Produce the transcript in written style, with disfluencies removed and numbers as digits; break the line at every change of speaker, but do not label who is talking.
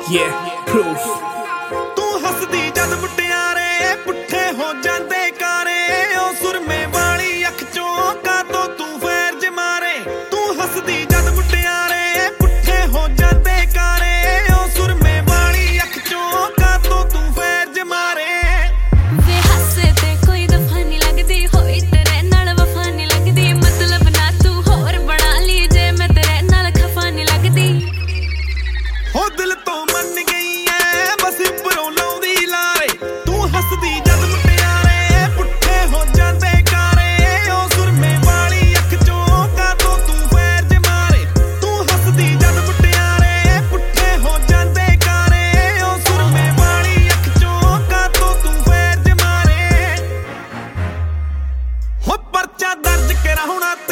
Yeah, proof.
ਤੂੰ ਹੱਸਦੀ ਜਦ ਮੁਟਿਆਰੇ ਪੁੱਠੇ ਹੋ ਜਾਂਦੇ ਕਾਰੇ ਉਹ ਸੁਰਮੇ ਵਾਲੀ ਅੱਖ ਚੋਂ ਕਾਤੋਂ ਤੂੰ ਫੇਰ ਜਮਾਰੇ ਤੂੰ ਹੱਸਦੀ ਜਦ ਮੁਟਿਆਰੇ ਪੁੱਠੇ ਹੋ ਜਾਂਦੇ ਕਾਰੇ ਉਹ ਸੁਰਮੇ ਵਾਲੀ ਅੱਖ ਚੋਂ ਕਾਤੋਂ ਤੂੰ ਫੇਰ ਜਮਾਰੇ
ਵੇ ਹੱਸੇ ਤੇ ਕੋਈ ਦਫਾ ਨਹੀਂ ਲੱਗਦੀ ਹੋਈ ਤੇਰੇ ਨਾਲ ਵਫਾ ਨਹੀਂ ਲੱਗਦੀ ਮਤਲਬ ਨਾ ਤੂੰ ਹੋਰ ਬਣਾ ਲਈ ਜੇ ਮੈਂ ਤੇਰੇ ਨਾਲ ਖਫਾ ਨਹੀਂ ਲੱਗਦੀ
ਹੋ ਦਿਲ ਤੋਂ ਮੰਨ ਗਈ ਐ ਬਸ ਉੱਪਰੋਂ ਲਾਉਂਦੀ ਲਾਰੇ ਤੂੰ ਹੱਸਦੀ ਜਦ ਮੁਟਿਆਰੇ ਪੁੱਠੇ ਹੋ ਜਾਂਦੇ ਕਾਰੇ ਉਹ ਸੁਰਮੇ ਵਾਲੀ ਅੱਖ ਚੋਂ ਕਾਤੋਂ ਤੂੰ ਫੇਰ ਜਮਾਰੇ ਤੂੰ ਹੱਸਦੀ ਜਦ ਮੁਟਿਆਰੇ ਪੁੱਠੇ ਹੋ ਜਾਂਦੇ ਕਾਰੇ ਉਹ ਸੁਰਮੇ ਵਾਲੀ ਅੱਖ ਚੋਂ ਕਾਤੋਂ ਤੂੰ ਫੇਰ ਜਮਾਰੇ ਹੋ ਪਰਚਾ ਦਰਜ ਕਰਾਉਣਾ